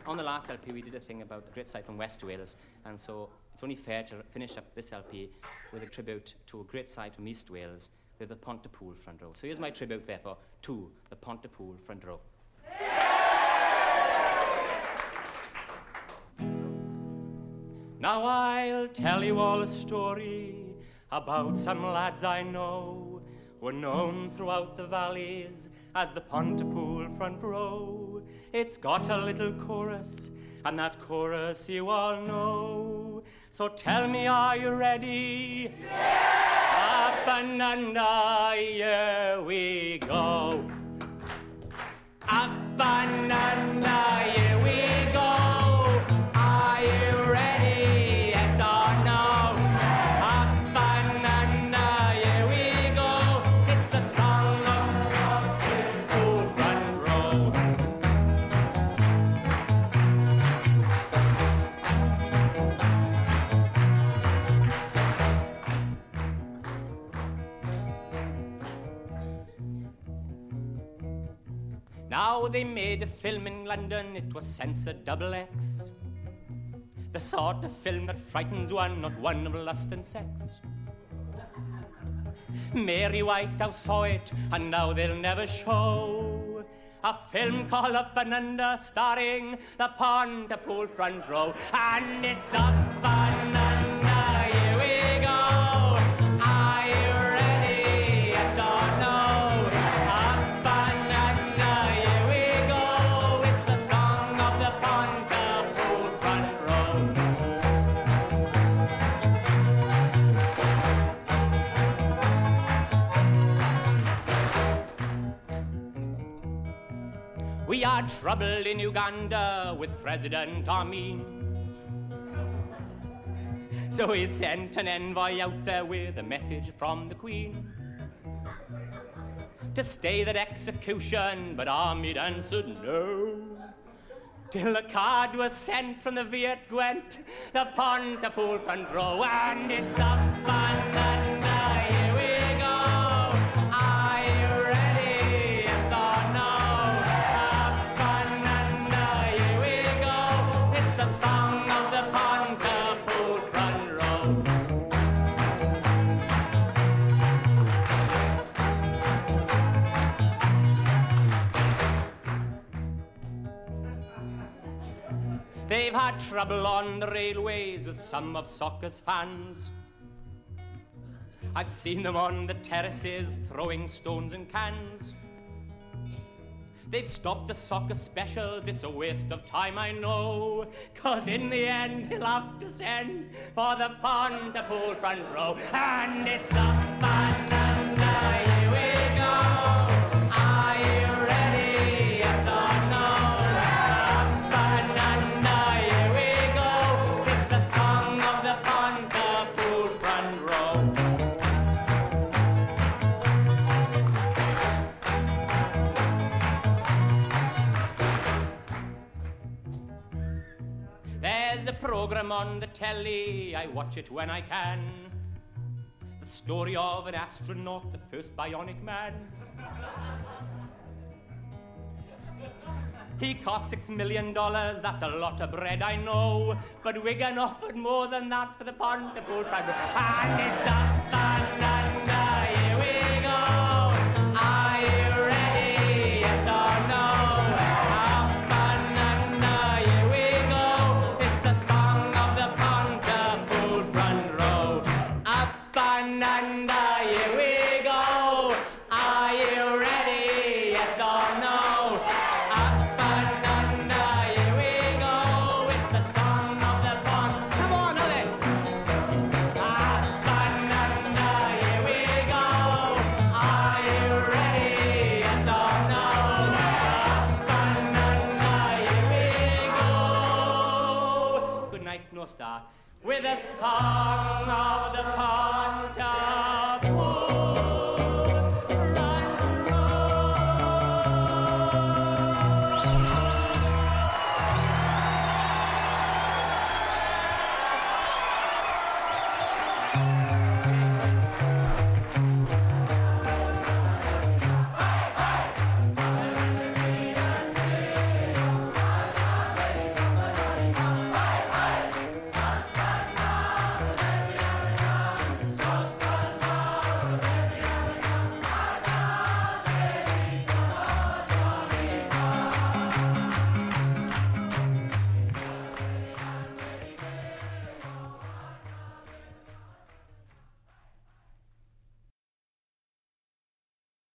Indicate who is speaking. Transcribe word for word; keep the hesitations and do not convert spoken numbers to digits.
Speaker 1: on the last L P we did a thing about a great site from West Wales, and so it's only fair to finish up this L P with a tribute to a great site from East Wales with the Pontypool front row. So here's my tribute, therefore, to the Pontypool front row. Now I'll tell you all a story about some lads I know who are known throughout the valleys as the Pontypool front row. It's got a little chorus, and that chorus you all know. So tell me, are you ready? Yeah! Up and under, here we go. Up and under, here we go. Are you ready? Yes or no? Up and under, here we go. It's the song of the Pontypool front row. Now they made a film in London, it was censored double X. The sort of film that frightens one, not one of lust and sex. Mary Whitehouse saw it, and now they'll never show a film called Up and Under, starring the Pontypool front row. And it's up and under, here we go. Are you ready? Yes or no? Up and under, here we go. It's the song of the Pontypool front row. We are troubled in Uganda with President Amin. So he sent an envoy out there with a message from the Queen to stay that execution, but Amin answered no. Till a card was sent from the Viet Gwent, the Pontypool front row, and it's up and under, here we go. Are you ready? Yes or no? Up and under, here we go. It's the song of the Pontypool front row. They've had trouble on the railways with some of soccer's fans. I've seen them on the terraces throwing stones and cans. They've stopped the soccer specials, it's a waste of time, I know. Cause in the end, he'll have to send for the Pontypool front row. And it's up and under, here we go. Are you ready? Yes or no? Up and under, here we go. It's the song of the Pontypool front row. There's a program on the telly, I watch it when I can. The story of an astronaut, the first bionic man. He cost six million dollars, that's a lot of bread, I know. But Wigan offered more than that for the Pontypool front row. And it's up and under, here we go. Are you ready? Yes or no? Up and under, here we go. It's the song of the Pontypool front row. Up and under, here we go. Are you ready? Yes or no? Up and under, here we go. It's the song of the Pont. Come on, Ollie. Up and under, here we go. Are you ready? Yes or no? Up and under, here we go. Good night, no star. With a song of the Pontypool.